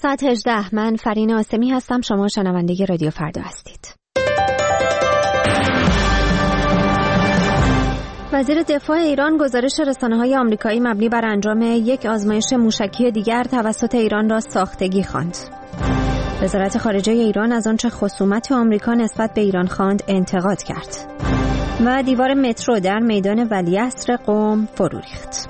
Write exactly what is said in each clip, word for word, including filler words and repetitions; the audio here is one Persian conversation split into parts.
ساعت هجده. من فرین آسمی هستم. شما شنونده رادیو فردا هستید. وزیر دفاع ایران گزارش رسانه‌های آمریکایی مبنی بر انجام یک آزمایش موشکی دیگر توسط ایران را ساختگی خواند. وزارت خارجه ایران از آنچه خصومت آمریکا نسبت به ایران خواند انتقاد کرد. و دیوار مترو در میدان ولیعصر قم فرو ریخت.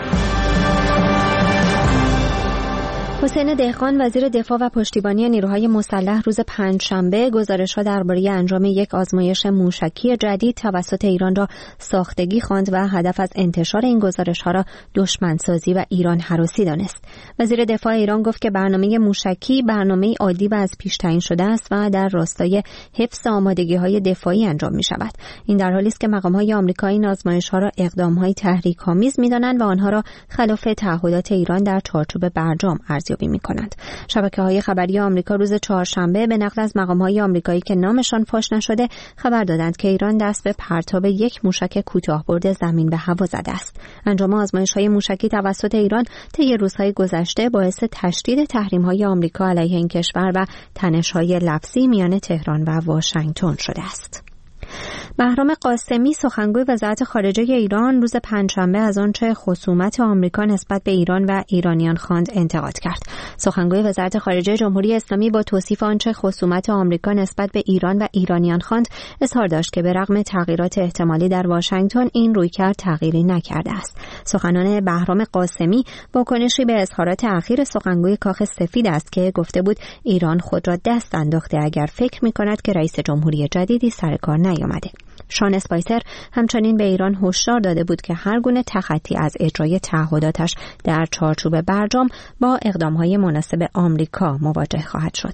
حسین دهقان وزیر دفاع و پشتیبانی نیروهای مسلح روز پنجشنبه گزارش‌ها درباره انجام یک آزمایش موشکی جدید توسط ایران را ساختگی خواند و هدف از انتشار این گزارش‌ها را دشمنسازی و ایران هراسی دانست. وزیر دفاع ایران گفت که برنامه موشکی برنامه عادی و از پیش تعیین شده است و در راستای حفظ آمادگی‌های دفاعی انجام می‌شود. این در حالی است که مقام‌های آمریکایی این آزمایش‌ها را اقدام‌های تحریک‌آمیز می‌دانند و آنها را خلاف تعهدات ایران در چارچوب برجام ارزیابی می‌کنند. شبکه‌های خبری آمریکا روز چهارشنبه به نقل از مقام‌های آمریکایی که نامشان فاش نشده خبر دادند که ایران دست به پرتاب یک موشک کوتاه‌برد زمین به هوا زده است. انجام آزمایش‌های موشکی توسط ایران طی روزهای گذشته باعث تشدید تحریم‌های آمریکا علیه این کشور و تنش‌های لفظی میان تهران و واشنگتن شده است. بهرام قاسمی سخنگوی وزارت خارجه ایران روز پنجشنبه از آنچه خصومت آمریکا نسبت به ایران و ایرانیان خواند انتقاد کرد. سخنگوی وزارت خارجه جمهوری اسلامی با توصیف آنچه خصومت آمریکا نسبت به ایران و ایرانیان خواند اظهار داشت که به رغم تغییرات احتمالی در واشنگتن این رویکرد تغییری نکرده است. سخنان بهرام قاسمی واکنشی به اظهارات اخیر سخنگوی کاخ سفید است که گفته بود ایران خود را دست انداخته اگر فکر می‌کند که رئیس جمهوری جدیدی سر کار نیامده. شان اسپایسر همچنین به ایران هشدار داده بود که هر گونه تخطی از اجرای تعهداتش در چارچوب برجام با اقدام‌های مناسب آمریکا مواجه خواهد شد.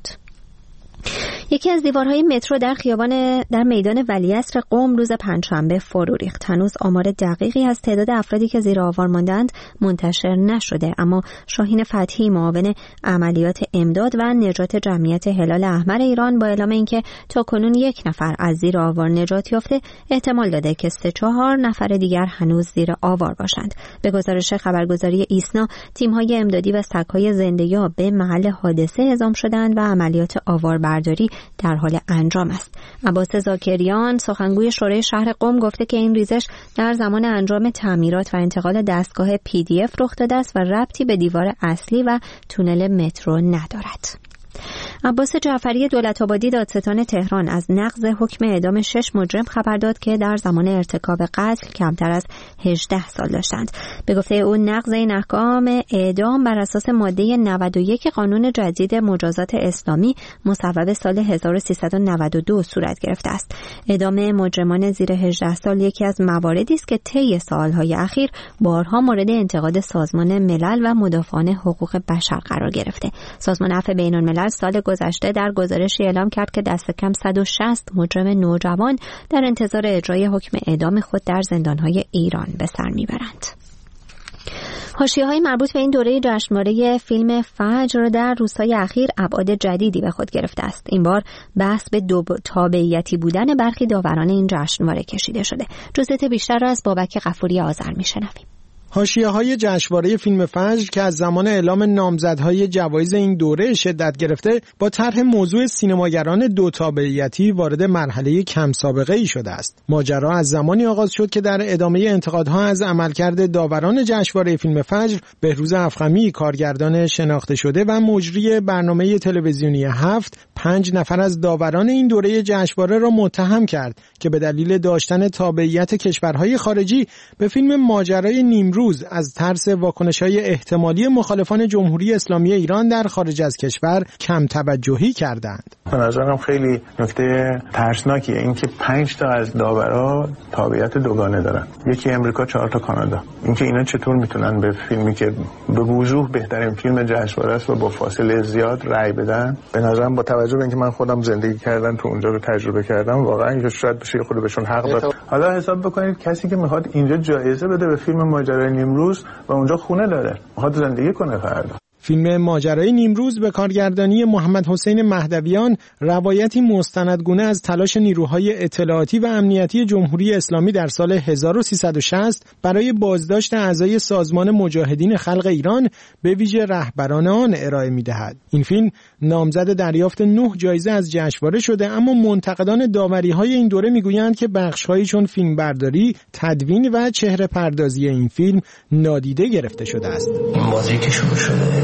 یکی از دیوارهای مترو در خیابان در میدان ولیعصر قم روز پنجشنبه فرو ریخت. هنوز آمار دقیقی از تعداد افرادی که زیر آوار ماندند منتشر نشده، اما شاهین فتحی معاون عملیات امداد و نجات جمعیت هلال احمر ایران با اعلام اینکه تاکنون یک نفر از زیر آوار نجات یافته احتمال داده که سه چهار نفر دیگر هنوز زیر آوار باشند. به گزارش خبرگزاری ایسنا تیم‌های امدادی و سگ‌های زنده‌یاب به محل حادثه اعزام شدند و عملیات آواربرداری در حال انجام است. عباس زاکریان سخنگوی شورای شهر قم گفته که این ریزش در زمان انجام تعمیرات و انتقال دستگاه پی دی اف رخ داده است و ربطی به دیوار اصلی و تونل مترو ندارد. عباس جعفری دولت‌آبادی دادستان تهران از نقض حکم اعدام شش مجرم خبر داد که در زمان ارتکاب قتل کمتر از هجده سال داشتند. به گفته او نقض این احکام اعدام بر اساس ماده نود و یک قانون جدید مجازات اسلامی مصوب سال هزار و سیصد و نود و دو صورت گرفته است. اعدام مجرمان زیر هجده سال یکی از مواردی است که طی سال‌های اخیر بارها مورد انتقاد سازمان ملل و مدافعان حقوق بشر قرار گرفته. سازمان عفو بین‌الملل سال گذشته در گزارشی اعلام کرد که دست کم صد و شصت مجرم نوجوان در انتظار اجرای حکم اعدام خود در زندان‌های ایران به سر میبرند. حاشیه‌های مربوط به این دوره جشنواره فیلم فجر در روزهای اخیر ابعاد جدیدی به خود گرفته است. این بار بحث به دو تابعیتی بودن برخی داوران این جشنواره کشیده شده. جزئیات بیشتر را از بابک غفوری آذر میشنویم. حاشیه‌های جشنواره فیلم فجر که از زمان اعلام نامزدهای جوایز این دوره شدت گرفته با طرح موضوع سینماگران دو تابعیتی وارد مرحله کم سابقه ای شده است. ماجرا از زمانی آغاز شد که در ادامه انتقادها از عملکرد داوران جشنواره فیلم فجر بهروز افخمی کارگردان شناخته شده و مجری برنامه تلویزیونی هفت پنج نفر از داوران این دوره جشنواره را متهم کرد که به دلیل داشتن تابعیت کشورهای خارجی به فیلم ماجرای نیمروز از ترس واکنش‌های احتمالی مخالفان جمهوری اسلامی ایران در خارج از کشور کم توجهی کردند. به نظرم خیلی نکته ترسناکیه اینکه پنج تا از داورا تابعیت دوگانه دارن، یکی امریکا، چهار تا کانادا. اینکه اینا چطور میتونن به فیلمی که به وضوح بهترین فیلم جشنواره است و با فاصله زیاد رأی بدن؟ به نظرم با توجه به اینکه من خودم زندگی کردم تو اونجا رو تجربه کردم، واقعا شاید بشه خود بهشون حق داد. حالا حساب بکنید کسی که میخواد اینجا جایزه بده به فیلم ماجرای نیمروز و اونجا خونه داره، میخواد زندگی کنه فردا. فیلم ماجرای نیمروز به کارگردانی محمد حسین مهدویان روایتی مستندگونه از تلاش نیروهای اطلاعاتی و امنیتی جمهوری اسلامی در سال هزار و سیصد و شصت برای بازداشت اعضای سازمان مجاهدین خلق ایران به ویژه رهبران آن ارائه می‌دهد. این فیلم نامزد دریافت نه جایزه از جشنواره شده، اما منتقدان داوری‌های این دوره می‌گویند که بخش‌هایی چون فیلمبرداری، تدوین و چهره پردازی این فیلم نادیده گرفته شده است. این بازی که شروع شده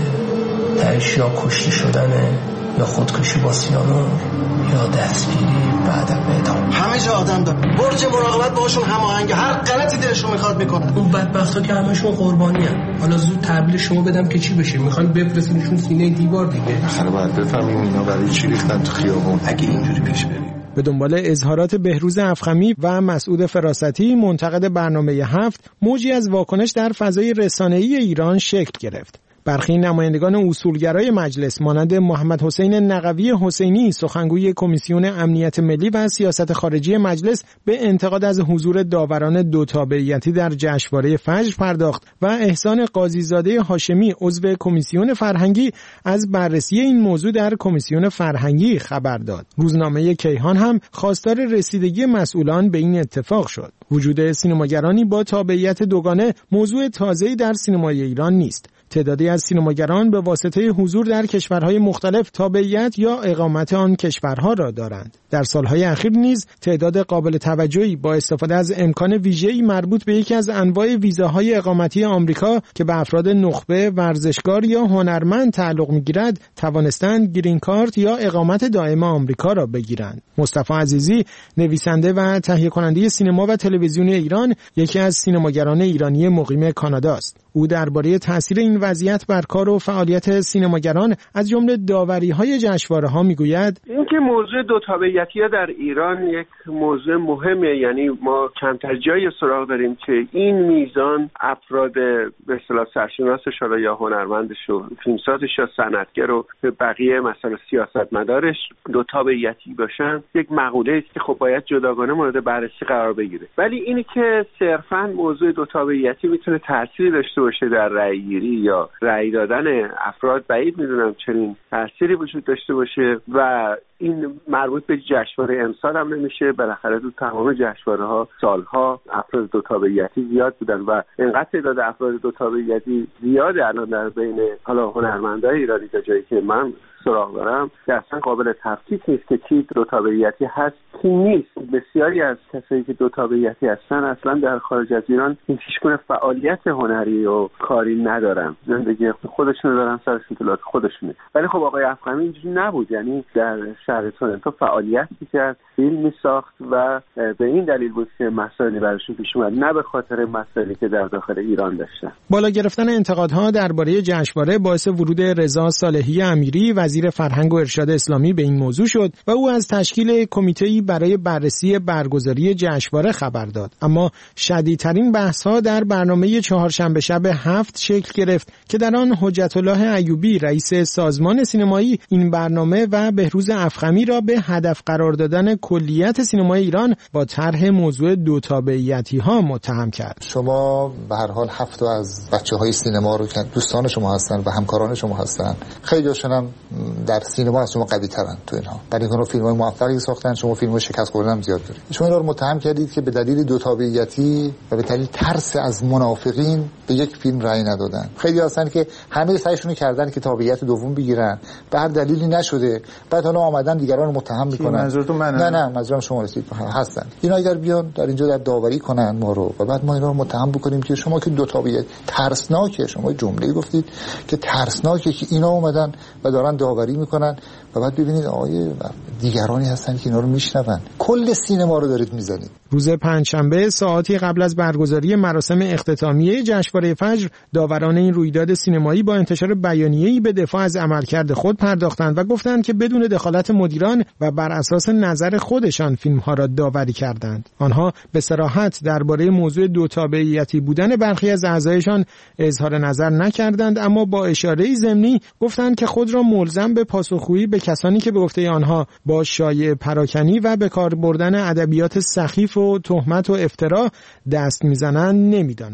درش یا کشته شدنه یا خودکشی با سیانور یا دستگیری بعد از اعدام. همه جا آدم داره، برج مراقبت باشون هماهنگ، هر غلطی دلشون میخواد میکنن. اون بدبختا که همشون قربانی ان. حالا زود تحویل شما بدم که چی بشه؟ میخوان بفرستینشون سینه دیوار دیگه. آخه باید بفهمیم اینا برای چی ریختن تو خیابون. اگه اینجوری پیش بریم. به دنبال اظهارات بهروز افخمی و مسعود فراستی، منتقد برنامه هفت، موجی از واکنش در فضای رسانه‌ای ایران شکل گرفت. برخی نمایندگان اصولگرای مجلس مانند محمد حسین نقوی حسینی، سخنگوی کمیسیون امنیت ملی و سیاست خارجی مجلس، به انتقاد از حضور داوران دو تابعیتی در جشنواره فجر پرداخت و احسان قاضیزاده هاشمی، عضو کمیسیون فرهنگی، از بررسی این موضوع در کمیسیون فرهنگی خبر داد. روزنامه کیهان هم خواستار رسیدگی مسئولان به این اتفاق شد. وجود سینماگرانی با تابعیت دوگانه موضوع تازه‌ای در سینمای ایران نیست. تعدادی از سینماگران به واسطه حضور در کشورهای مختلف تابعیت یا اقامت آن کشورها را دارند. در سالهای اخیر نیز تعداد قابل توجهی با استفاده از امکان ویژه‌ای مربوط به یکی از انواع ویزاهای اقامتی آمریکا که به افراد نخبه، ورزشکار یا هنرمند تعلق می‌گیرد، توانستند گرین کارت یا اقامت دائم آمریکا را بگیرند. مصطفی عزیزی، نویسنده و تهیه کننده سینما و تلویزیون ایران، یکی از سینماگران ایرانی مقیم کانادا است. او درباره تاثیر این وضعیت بر کار و فعالیت سینماگران از جمله داوری‌های جشنواره‌ها میگوید اینکه موضوع دو تابعیتی‌ها در ایران یک موضوع مهمه. یعنی ما کمتر جای سراغ داریم که این میزان افراد به اصطلاح سرشناسش یا هنرمندش و فیلمسازش یا صنعتگر و بقیه مثلا سیاستمدارش دو تابعیتی باشن. یک مقوله است که خب باید جداگانه مورد بررسی قرار بگیره. ولی اینی که صرفاً موضوع دو تابعیتی میتونه تأثیری داشته باشه در رأی گیری یا رأی دادن افراد، بعید میدونم چنین تأثیری وجود داشته باشه و این مربوط به جشنواره امسال هم نمیشه. بالاخره تو تمام جشنواره‌ها سالها افراد دو تابعیتی زیاد بودن و اینقدر تعداد افراد دو تابعیتی زیاده الان در بین حالا هنرمندای ایرانی تا جایی که من سراغ دارم که اصلا قابل تفکیک نیست که کی دو تابعیتی هست کی نیست. بسیاری از کسایی که دو تابعیتی هستن اصلا در خارج از ایران هیچگونه فعالیت هنری و کاری ندارن، زندگی خودشون دارن، سر شغلات خودشونه. ولی خب آقای افخمی اینجوری نبود. یعنی در شهر تورنتو فعالیتی کرد، فیلمی ساخت و به این دلیل بود که مسائلی براشون پیش اومد، نه به خاطر مسائلی که در داخل ایران داشتن. بالا گرفتن انتقادها درباره جشنواره باعث ورود رضا صالحی امیری، وزیر فرهنگ و ارشاد اسلامی، به این موضوع شد و او از تشکیل کمیته‌ای برای بررسی برگزاری جشنواره خبر داد. اما شدیدترین بحث‌ها در برنامه چهارشنبه شب هفت شکل گرفت که در آن حجت الله ایوبی، رئیس سازمان سینمایی این برنامه، و بهروز افخمی را به هدف قرار دادن کلیت سینمای ایران با طرح موضوع دو تابعیتی‌ها متهم کرد. شما به هر حال هفت تا از بچه‌های سینما رو که دوستان شما هستن و همکاران شما هستن، خیلی‌هاشون هم در سینما از شما قوی‌ترن تو اینها. برای اینکه فیلم‌های موفقی ساختن، شما فیلم‌های شکست خوردن هم زیاد دارید. شما اینا رو متهم کردید که به دلیل دو تابعیتی و به دلیل ترس از منافقین به یک فیلم رأی ندادن. خیلی هستن که همه سعیشون کردن که تابعیت دوم بگیرن، به هر دلیلی نشده، بعد حالا آمدن دیگران رو متهم میکنن. منظورتون منه؟ نه نه منظورم شما رسید هستن. اینا اگر بیان در اینجا در داوری کنن ما رو و بعد ما اینا رو متهم بکنیم که شما که دو تابعیت ترسناکه، شما جمله‌ای گفتید که ترسناکه که اینا اومدن و دارن داوری میکنن و بعد ببینید آقای دیگرانی هستن که اینا رو میشنون. کل سینما رو دارید میزنید. روز پنجشنبه ساعاتی قبل از برگزاری مراسم اختتامیه جشنواره فجر، داوران این رویداد سینمایی با انتشار بیانیه‌ای به دفاع از عملکرد خود پرداختند و گفتند که بدون دخالت مدیران و بر اساس نظر خودشان فیلم‌ها را داوری کردند. آنها به صراحت درباره موضوع دو تابعیتی بودن برخی از اعضایشان اظهار نظر نکردند، اما با اشاره‌ای ضمنی گفتند که خود را ملزم به پاسخگویی به کسانی که به گفته آنها با شایعه پراکنی و به کار بردن ادبیات سخیف و تهمت و افترا دست میزنند نمیدانند.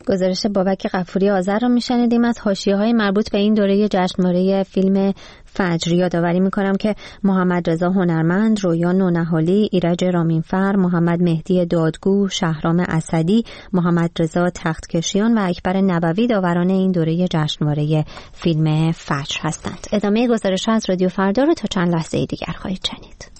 گزارش بابک غفوری آذر را میشنیدیم از حاشیه‌های مربوط به این دوره جشنواره فیلم فجر. یادآوری میکنم که محمد رضا هنرمند، رویا نونهالی، ایرج رامینفر، محمد مهدی دادگو، شهرام اسدی، محمد رضا تختکشیان و اکبر نبوی داوران این دوره جشنواره فیلم فجر هستند. ادامه گزارش از رادیو فردا رو تا چند لحظه دیگر خواهید شنید.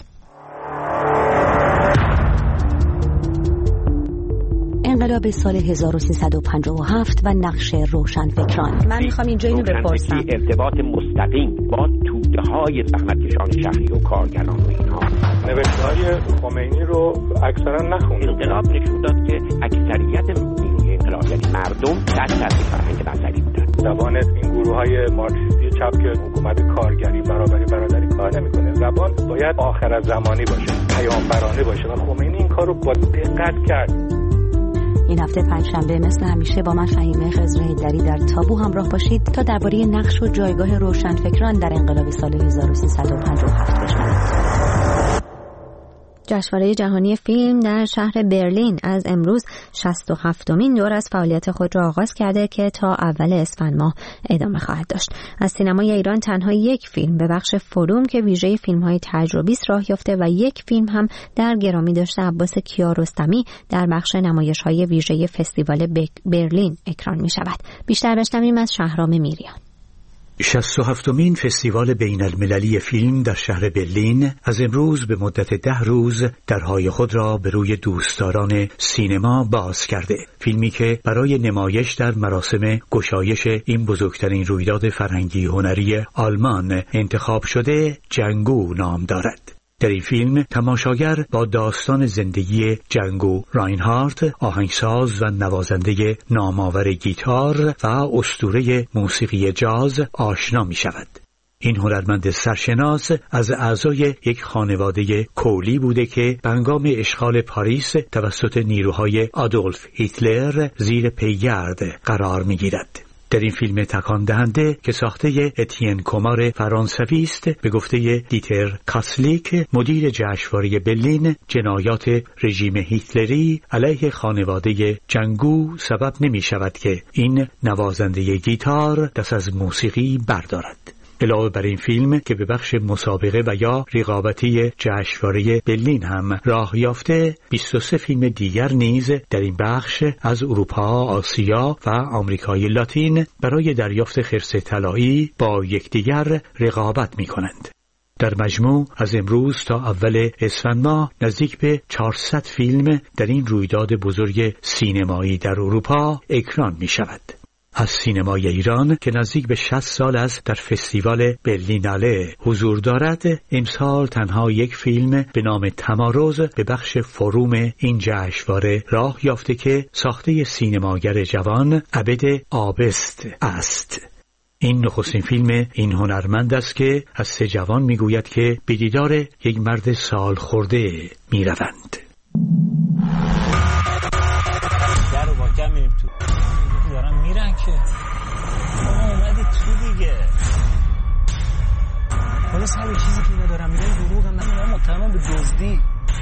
انقلاب سال هزار و سیصد و پنجاه و هفت و نقش روشنفکران. من میخوام اینجا اینو بپرسم، ارتباط مستقیم با توده‌های زحمتکشان شهری و کارگران و اینها. نوشته‌های خمینی رو اکثرا نخوندم. انقلاب نشون داد که اکثریت نیروی انقلاب یعنی مردم در تحت فرهنگ نظری بودن. زبان این گروه‌های مارکسیستی چپ که حکومت کارگری برابری برادری کار نمی‌کنه، زبان باید آخر زمانی باشه، پیامبرانه باشه و خمینی این کارو با دقت کرد. این هفته پنجشنبه مثل همیشه با من فهیمه خضر هیدری در تابو همراه باشید تا درباره نقش و جایگاه روشنفکران در انقلاب سال هزار و سیصد و پنجاه و هفت بشنوید. جشنواره جهانی فیلم در شهر برلین از امروز شصت و هفتمین دور از فعالیت خود را آغاز کرده که تا اول اسفند ماه ادامه خواهد داشت. از سینمای ایران تنها یک فیلم به بخش فروم که ویژه فیلم‌های تجربی است راه یافته و یک فیلم هم در گرامی داشته عباس کیارستمی در بخش نمایش‌های ویژه فستیوال برلین اکران می‌شود. بیشتر بشنویم از شهرام میریان. شصت و هفتمین فستیوال بین المللی فیلم در شهر برلین از امروز به مدت ده روز درهای خود را به روی دوستداران سینما باز کرده. فیلمی که برای نمایش در مراسم گشایش این بزرگترین رویداد فرهنگی هنری آلمان انتخاب شده جنگو نام دارد. در این فیلم تماشاگر با داستان زندگی جنگو راینهارت، آهنگساز و نوازنده نامآور گیتار و اسطوره موسیقی جاز آشنا می شود. این هنرمند سرشناس از اعضای یک خانواده کولی بوده که به هنگام اشغال پاریس توسط نیروهای آدولف هیتلر زیر پیگرد قرار می گیرد. در این فیلم تکان دهنده که ساخته اتین کومار فرانسوی است، به گفته دیتر کاسلیک مدیر جشنواره برلین، جنایات رژیم هیتلری علیه خانواده جنگو سبب نمی شود که این نوازنده گیتار دست از موسیقی بردارد. علاوه بر این فیلم که به بخش مسابقه و یا رقابتی جشنواره برلین هم راه یافته، بیست و سه فیلم دیگر نیز در این بخش از اروپا، آسیا و آمریکای لاتین برای دریافت خرس طلایی با یکدیگر رقابت می‌کنند. در مجموع از امروز تا اول اسفند ماه نزدیک به چهارصد فیلم در این رویداد بزرگ سینمایی در اروپا اکران می‌شود. از سینمای ایران که نزدیک به شصت سال است در فستیوال برلیناله حضور دارد، امسال تنها یک فیلم به نام تمارض به بخش فروم این جشنواره راه یافته که ساخته سینماگر جوان عبد آبست است. این نخستین فیلم این هنرمند است که از سه جوان میگوید که به دیدار یک مرد سال خورده میروند. که ما اومدی تو دیگه. حالا سر یه چیزی که ندارم میگه دروغ هم من متهم به دزدی.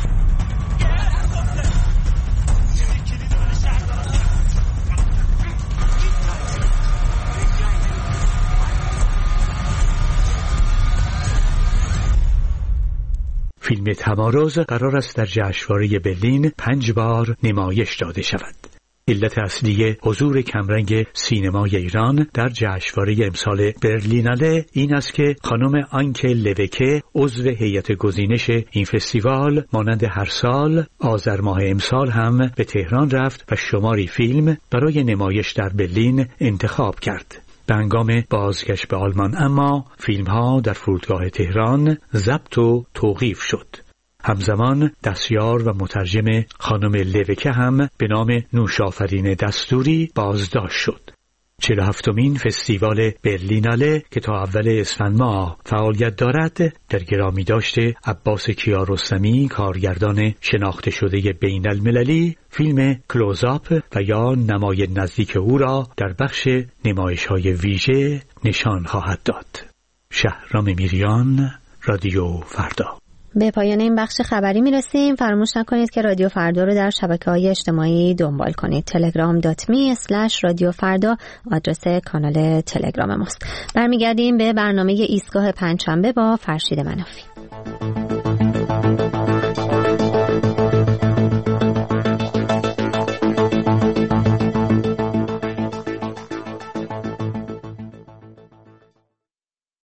فیلم تمارض قرار است در جشنواره برلین پنج بار نمایش داده شود. علت اصلی حضور کمرنگ سینمای ایران در جشنواره امسال برلیناله این است که خانم آنکه لوکه عضو هیئت گزینش این فستیوال مانند هر سال آذر ماه امسال هم به تهران رفت و شماری فیلم برای نمایش در برلین انتخاب کرد. به هنگام بازگشت به آلمان اما فیلم‌ها در فرودگاه تهران ضبط و توقیف شد. همزمان دستیار و مترجم خانم لوکه هم به نام نوشافرین دستوری بازداشت شد. چهل و هفتمین فستیوال برلیناله که تا اول اسفند ماه فعالیت دارد در گرامی داشته عباس کیارستمی، کارگردان شناخته شده بین المللی، فیلم کلوزآپ و یا نمای نزدیک او را در بخش نمایش‌های ویژه نشان خواهد داد. شهرام میریان، رادیو فردا. به پایان این بخش خبری میرسیم. فراموش نکنید که رادیو فردا رو در شبکه‌های اجتماعی دنبال کنید. تلگرام دات می اسلش رادیو فردا آدرس کانال تلگرام ماست. برمیگردیم به برنامه ایستگاه پنجشنبه با فرشید منافی.